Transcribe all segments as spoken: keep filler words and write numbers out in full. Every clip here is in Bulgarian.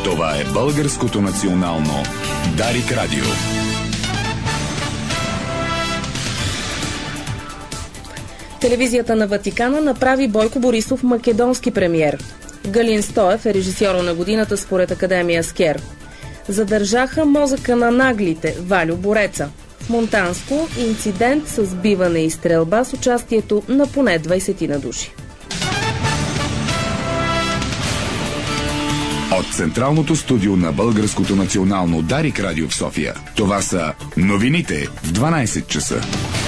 Това е Българското национално Дарик Радио. Телевизията на Ватикана направи Бойко Борисов македонски премиер. Галин Стоев е режисьор на годината според Академия Скер. Задържаха мозъка на наглите Валю Бореца. В Монтанско инцидент с биване и стрелба с участието на поне двайсет на души. От Централното студио на Българското национално Дарик Радио в София. Това са новините в дванайсет часа.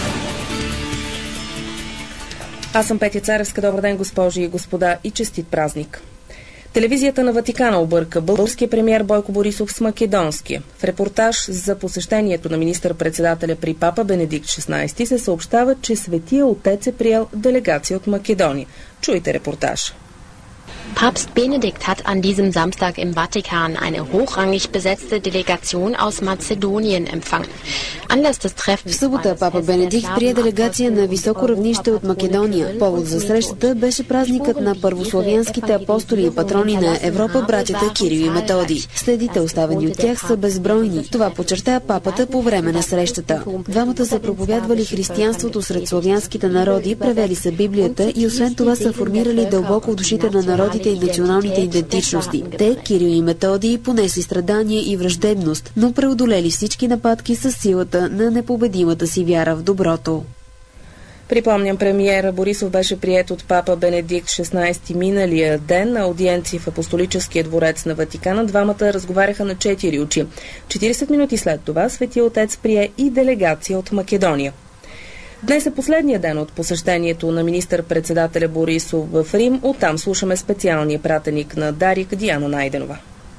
Аз съм Петя Царевска. Добър ден, госпожи и господа, и честит празник. Телевизията на Ватикана обърка българския премиер Бойко Борисов с македонския. В репортаж за посещението на министър-председателя при папа Бенедикт шестнайсети се съобщава, че Светия Отец е приел делегация от Македония. Чуйте репортаж. Papst Benedikt hat an diesem Samstag im Vatikan eine hochrangig besetzte Delegation aus Mazedonien empfangen. Anlass des Treffens. В събота папа Бенедикт прие делегация на високо равнище от Македония. Повод за срещата беше празникът на първославянските апостоли и патрони на Европа, братята Кирил и Методий. Следите, оставени от тях, са безбройни. Това подчерта папата по време на срещата. Двамата са проповядвали християнството сред славянските народи, превели са Библията и освен това са формирали дълбоко в душите на народите и националните идентичности. Те, Кирил и Методий, понесли страдания и враждебност, но преодолели всички нападки с силата на непобедимата си вяра в доброто. Припомням, премиера Борисов беше приет от папа Бенедикт шестнайсети миналия ден на аудиенции в Апостолическия дворец на Ватикана. Двамата разговаряха на четири очи. четирийсет минути след това Светия Отец прие и делегация от Македония. Днес е последния ден от посещението на министър-председателя Борисов в Рим. Оттам слушаме специалния пратеник на Дарик Диана Найденова.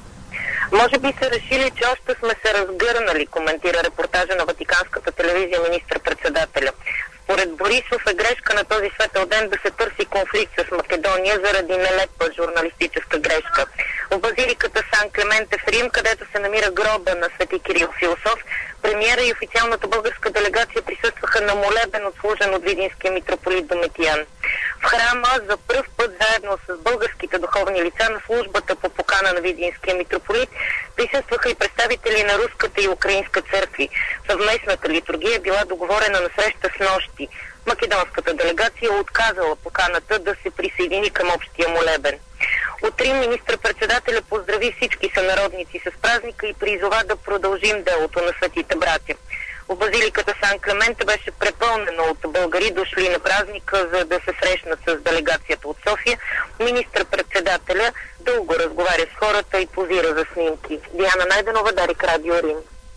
Може би са решили, че още сме се разгърнали, коментира репортажа на Ватиканската телевизия министър-председателя. Според Борисов е грешка на този светъл ден да се търси конфликт с Македония заради нелепа журналистическа грешка. В базиликата Сан Клементе в Рим, където се намира гроба на свети Кирил Философ, премиера и официалната българска делегация присъстваха на молебен, отслужен от видинския митрополит Дометиян. В храма за пръв път заедно с българските духовни лица на службата по покана на видинския митрополит присъстваха и представители на руската и украинска църкви. Съвместната литургия била договорена на среща с нощи. Македонската делегация отказала поканата да се присъедини към общия молебен. От Рим министър-председателя поздрави всички сънародници с празника и призова да продължим делото на светите братя. В базиликата Сан Клементе беше препълнено от българи, дошли на празника, за да се срещнат с делегацията от София. Министър-председателя дълго разговаря с хората и позира за снимки. Диана Найденова, Дарик Радио, Рим.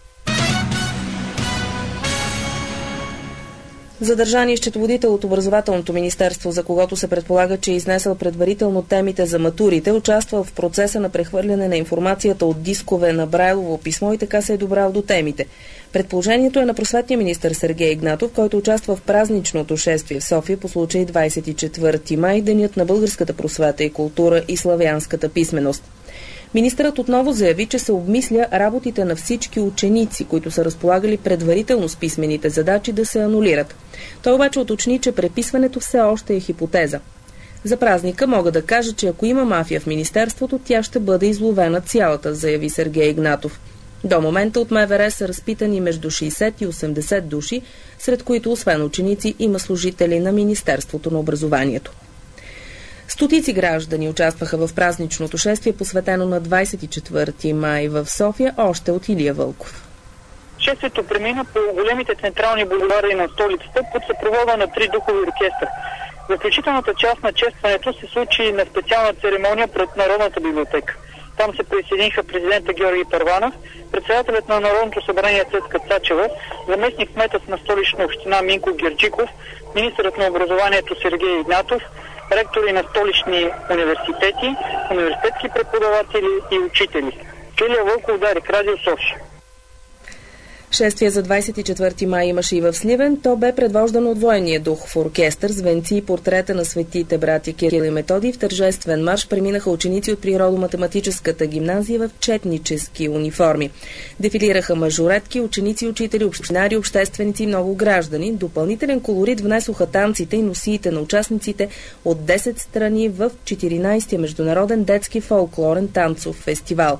Задържан е счетоводител от Образователното министерство, за когото се предполага, че е изнесъл предварително темите за матурите, участвал в процеса на прехвърляне на информацията от дискове на Брайлово писмо и така се е добрал до темите. Предположението е на просветния министър Сергей Игнатов, който участва в празничното шествие в София по случай двайсет и четвърти май, денят на българската просвета и култура и славянската писменост. Министърът отново заяви, че се обмисля работите на всички ученици, които са разполагали предварително с писмените задачи, да се анулират. Той обаче уточни, че преписването все още е хипотеза. За празника мога да кажа, че ако има мафия в министерството, тя ще бъде изловена цялата, заяви Сергей Игнатов. До момента от МВР са разпитани между шейсет и осемдесет души, сред които освен ученици има служители на Министерството на образованието. Стотици граждани участваха в празничното шествие, посветено на двайсет и четвърти май в София, още от Илия Вълков. Шествието премина по големите централни булевари на столицата под съпровода на три духови оркестъра. Заключителната част на честването се случи на специална церемония пред Народната библиотека. Там се присъединиха президента Георги Първанов, председателят на Народното събрание Цецка Цачева, заместник кметът на столична община Минко Герджиков, министърът на образованието Сергей Игнатов, ректори на столични университети, университетски преподаватели и учители. Илия Вълков, Дарик Радио, София. Шествие за двайсет и четвърти май имаше и в Сливен. То бе предвождано от военния дух в оркестър, звенци и портрета на светите братя Кирил и Методий. В тържествен марш преминаха ученици от природо-математическата гимназия в четнически униформи. Дефилираха мажоретки, ученици, учители, общинари, общественици и много граждани. Допълнителен колорит внесоха танците и носиите на участниците от десет страни в четиринайсети международен детски фолклорен танцов фестивал.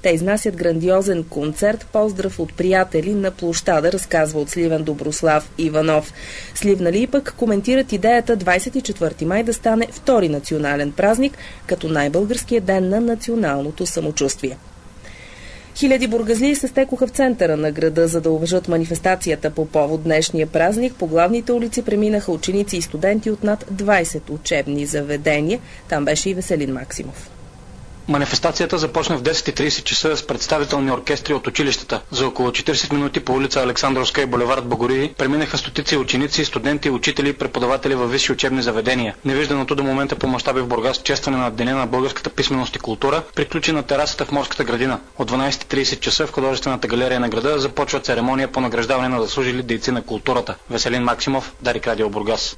Те изнасят грандиозен концерт "Поздрав от приятели" на площада, разказва от Сливен Доброслав Иванов. Сливнали и пък коментират идеята двадесет и четвърти май да стане втори национален празник, като най-българския ден на националното самочувствие. Хиляди бургазлии се стекоха в центъра на града, за да уважат манифестацията по повод днешния празник. По главните улици преминаха ученици и студенти от над двадесет учебни заведения. Там беше и Веселин Максимов. Манифестацията започна в десет и тридесет часа с представителни оркестри от училищата. За около четиридесет минути по улица Александровска и булевард Богориди преминаха стотици ученици, студенти, учители и преподаватели във висши учебни заведения. Невижданото до момента по мащаби в Бургас честване на Деня на българската писменост и култура приключи на терасата в Морската градина. От дванадесет и тридесет часа в художествената галерия на града започва церемония по награждаване на заслужили дейци на културата. Веселин Максимов, Дарик Радио Бургас.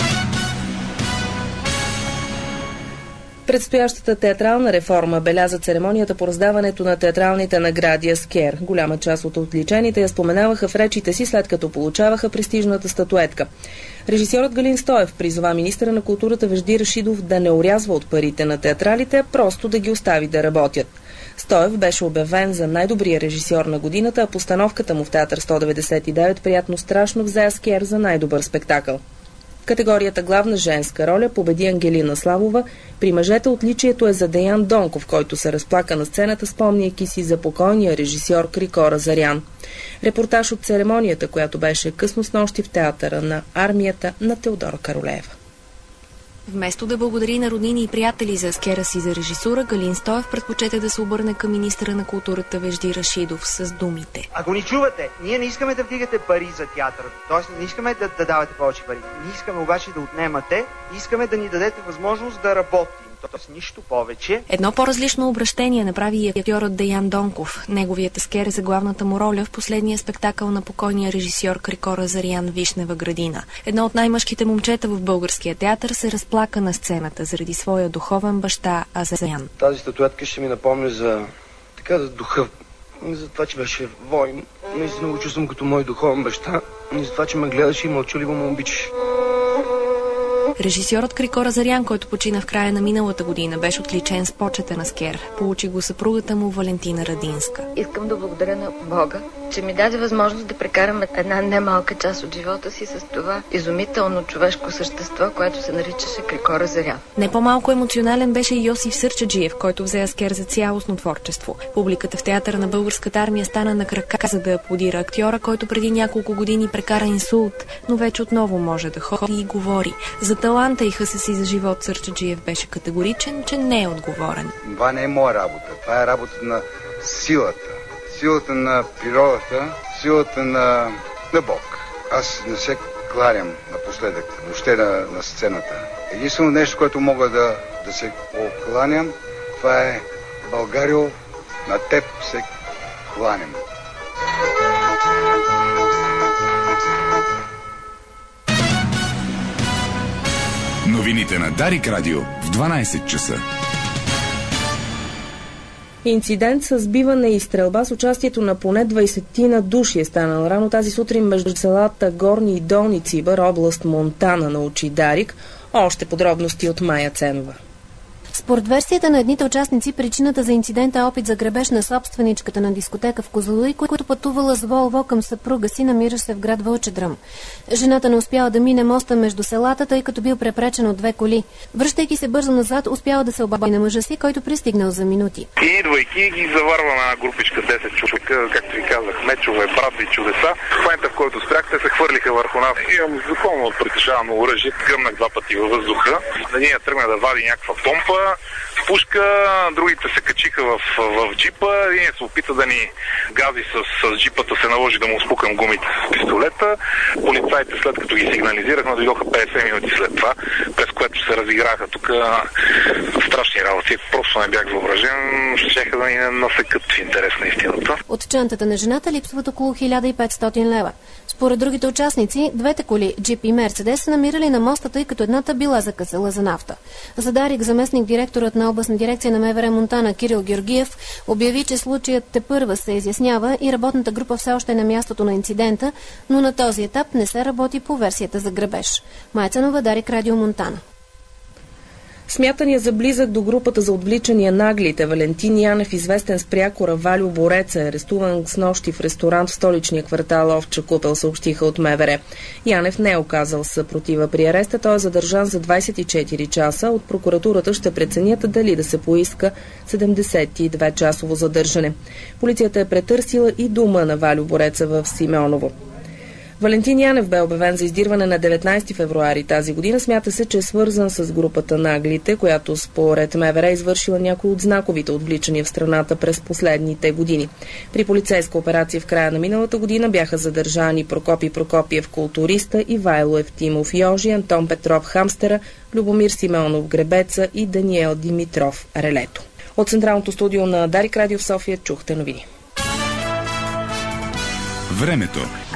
Предстоящата театрална реформа беляза церемонията по раздаването на театралните награди Аскер. Голяма част от отличените я споменаваха в речите си, след като получаваха престижната статуетка. Режисьорът Галин Стоев призова министъра на културата Вежди Рашидов да не орязва от парите на театралите, а просто да ги остави да работят. Стоев беше обявен за най-добрия режисьор на годината, а постановката му в театър сто деветдесет и девет приятно страшно взе Аскер за най-добър спектакъл. Категорията главна женска роля победи Ангелина Славова. При мъжете отличието е за Деян Донков, който се разплака на сцената, спомняйки си за покойния режисьор Крикора Зарян. Репортаж от церемонията, която беше късно снощи в театъра на армията на Теодора Каролеева. Вместо да благодари на роднини и приятели за аскера си за режисура, Галин Стоев предпочете да се обърне към министъра на културата Вежди Рашидов с думите. Ако ни чувате, ние не искаме да вдигате пари за театъра, т.е. не искаме да, да давате повече пари. Не искаме обаче да отнемате, искаме да ни дадете възможност да работим. Т.е. нищо повече. Едно по-различно обращение направи и актьорът Деян Донков. Неговият аскер е за главната му роля в последния спектакъл на покойния режисьор Крикора Зарян "Вишнева градина". Едно от най-мъжките момчета в българския театър се разплака на сцената заради своя духовен баща Азарян. Тази статуетка ще ми напомня за така за духа, за това, че беше войн. Наистина го чувствам като мой духовен баща и за това, че ме гледаш и мълчаливо ме обичаш. Режисьорът Крикора Зарян, който почина в края на миналата година, беше отличен с почетен аскер. Получи го съпругата му Валентина Радинска. Искам да благодаря на Бога, че ми даде възможност да прекарам една немалка част от живота си с това изумително човешко същество, което се наричаше Крикора Зарян. Не по-малко емоционален беше и Йосиф Сърчаджиев, който взе аскер за цялостно творчество. Публиката в театъра на Българската армия стана на крака, за да аплодира актьора, който преди няколко години прекара инсулт, но вече отново може да ходи и говори. За таланта и хъса си за живот Сърчаджиев беше категоричен, че не е отговорен. Това не е моя работа. Това е работа на силата. Силата на природата, силата на, на Бог. Аз не се кланям напоследък, въобще на, на сцената. Единствено нещо, което мога да, да се покланям, това е Българио, на теб се кланям. Новините на Дарик Радио в дванадесет часа. Инцидент с сбиване и стрелба с участието на поне двадесетина души е станал рано тази сутрин между селата Горни и Долни Цибър, област Монтана, научи Дарик. Още подробности от Майя Ценова. Според версията на едните участници, причината за инцидента е опит за грабеж на собственичката на дискотека в Козлодуй, която пътувала с Волво към съпруга си, намиращ се в град Вълчедръм. Жената не успяла да мине моста между селата, тъй като бил препречен от две коли. Връщайки се бързо назад, успяла да се обади на мъжа си, който пристигнал за минути. И идвайки ги заварва на групичка десет човека, както ви казах, мечове, брадви, чудеса. В момента, в който спрях, те се хвърлиха върху нас. Имам законно притежавано оръжие, гръмнах два пъти във въздуха. Единия тръгна да вади някаква помпа, пушка, другите се качиха в, в джипа, един се опита да ни гази с, с джипата, се наложи да му спукам гумите с пистолета. Полицайите, след като ги сигнализирахме, дойдоха петдесет минути след това, през което се разиграха тук страшни работи. Просто не бях въображен, щяха да ни насекат в интерес на истината. От чантата на жената липсват около хиляда и петстотин лева. Според другите участници, двете коли, джип и Мерцедес, са намирали на моста, тъй като едната била закъсала за нафта. За Дарик, заместник директорът на областна дирекция на МВР Монтана Кирил Георгиев обяви, че случаят тепърва се изяснява и работната група все още е на мястото на инцидента, но на този етап не се работи по версията за грабеж. Майя Ценова, Дарик Радио, Монтана. Смятания за близък до групата за отвличания наглите Валентин Янев, известен с прякора Вальо Борец, е арестуван с нощи в ресторант в столичния квартал Овча купел, съобщиха от МВР. Янев не е оказал съпротива при ареста, той е задържан за двадесет и четири часа. От прокуратурата ще преценят дали да се поиска седемдесет и две часово задържане. Полицията е претърсила и дома на Вальо Бореца в Симеоново. Валентин Янев бе обявен за издирване на деветнадесети февруари тази година. Смята се, че е свързан с групата Наглите, която според МВР е извършила някои от знаковите отвличания в страната през последните години. При полицейска операция в края на миналата година бяха задържани Прокопи Прокопиев Културиста, Ивайло Евтимов Йожи, Антон Петров Хамстера, Любомир Симеонов Гребеца и Даниел Димитров Релето. От Централното студио на Дарик Радио в София чухте новини. Времето.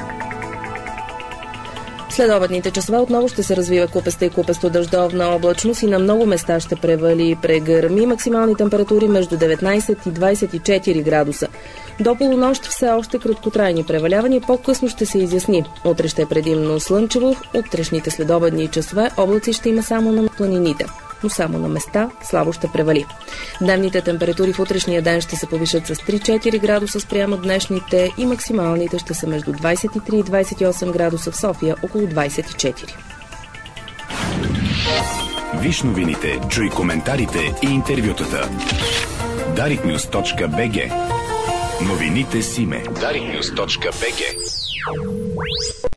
Следобедните часове отново ще се развива купеста и купесто дъждовна облачност и на много места ще превали и прегърми. Максимални температури между деветнадесет и двадесет и четири градуса. До полунощ все още краткотрайни превалявания, по-късно ще се изясни. Утре ще е предимно слънчево, в утрешните следобедни часове облаци ще има само на планините, но само на места слабо ще превали. Дневните температури в утрешния ден ще се повишат с три-четири градуса спрямо днешните и максималните ще са между двадесет и три и двадесет и осем градуса, в София около двадесет и четири. Виж новините, чуй коментарите и интервютата. дарик нюз точка би джи. Новините с име. дарик нюз точка би джи.